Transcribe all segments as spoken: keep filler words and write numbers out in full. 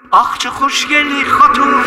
آخ چه خوشگلی خاتون.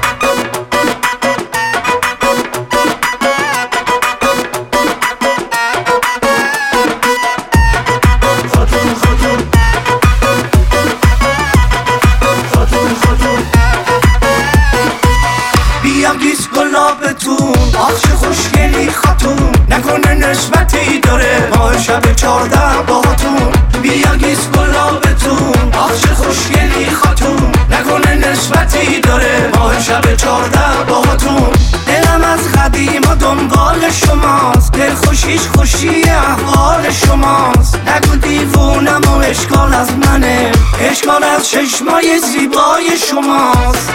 بیا گیس گلابتون، آخ چه خوشگلی خاتون، نکنه نسبتی داره ماه شب چارده باهاتون. بیا گیس گلابتون، آخ چه خوشگلی خاتون، نکنه نسبتی داره ماه شب چارده باهاتون. دلم از قدیم و دنبال شماست، دل خوشیش خوشی احوال شماست. نگو دیوونم و اشکال از منه، اشکال از چشمای زیبای شماست.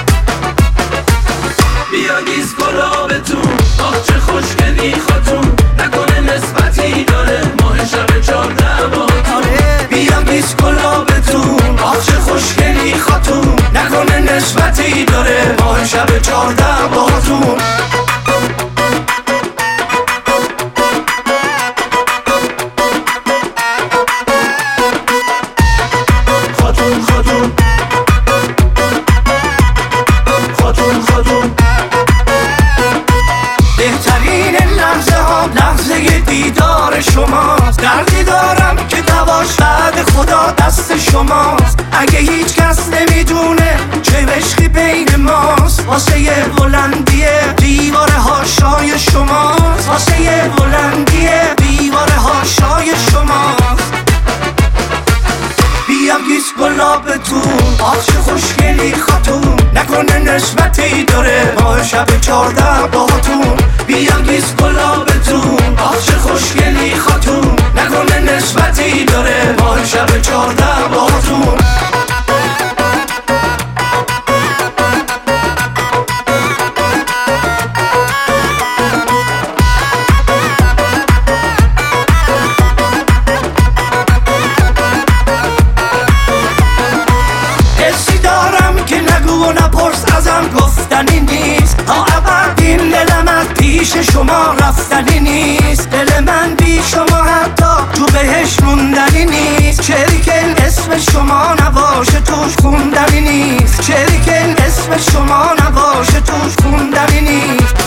بیا گیس گلابتون، آخ چه خوشگلی خاتون، نکنه نسبتی داره ماه شب چارده باهاتون. بیا گیس گلابتون، آخ چه خوشگلی خاتون، نکنه نسبتی داره ماه شب چارده باهاتون. خاتون خاتون خاتون خاتون، بهترین لحظه ها لحظه دیدار شماست. دردی دارم که دواش بعد خدا دست شماست. اگه هیچ کس نمیدونه چه عشقی بین ماست، واسه بلندی دیوار هاشای شماست، واسه بلندی دیوار هاشای شماست. بیا گیس گلابتون، آخ چه خوشگلی خاتون، نکنه نسبتی داره ماه شب چارده باهاتون. بیا گیس گلابتون، آخ چه خوشگلی خاتون، نکنه نسبتی داره ماه شب چارده باهاتون. گفتنی نیست تا ابد این دلم از پیش شما رفتنی نیست. دل من بی شما حتی تو بهش موندنی نیست. شریکن اسم شما نباشه توش خوندنی نیست. شریکن اسم شما نباشه توش خوندنی نیست.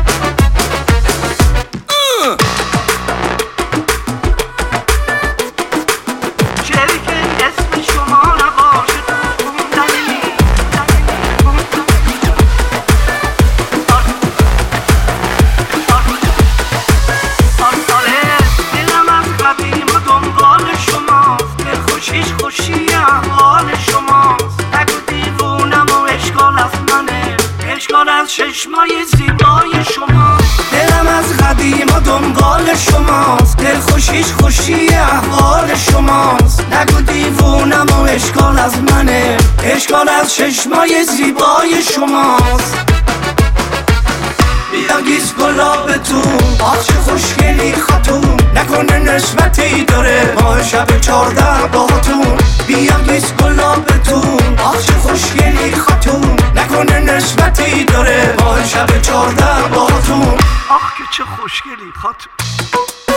خوشی احوال شماست. نگو دیوونم و اشکال از منه، اشکال از چشمای زیبای شماست. دلم از قدیم و دنبال شماست، دل خوشیش خوشی احوال شماست. نگو دیوونم و اشکال از منه، اشکال از چشمای زیبای شماست. بیا گیس گلابتون، آخ چه خوشگلی خاتون، نکنه نسبتی داره ماه شب چارده باهاتون. بیا گیس گلابتون، آخ چه خوشگلی خاتون، نکنه نسبتی داره ماه شب چارده باهاتون. آخ که چه خوشگلی خاتون.